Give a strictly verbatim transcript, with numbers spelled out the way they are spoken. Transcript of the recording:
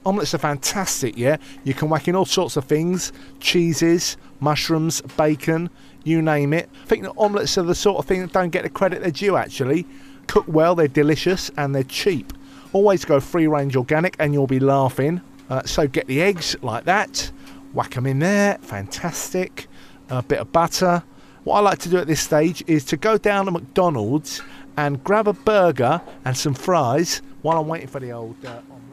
Omelettes are fantastic, yeah? You can whack in all sorts of things, cheeses, mushrooms, bacon, you name it. I think that omelettes are the sort of thing that don't get the credit they're due, actually. Cook well, they're delicious, and they're cheap. Always go free-range organic, and you'll be laughing. Uh, so get the eggs like that. Whack them in there. Fantastic. A bit of butter. What I like to do at this stage is to go down to McDonald's and grab a burger and some fries while I'm waiting for the old... Uh,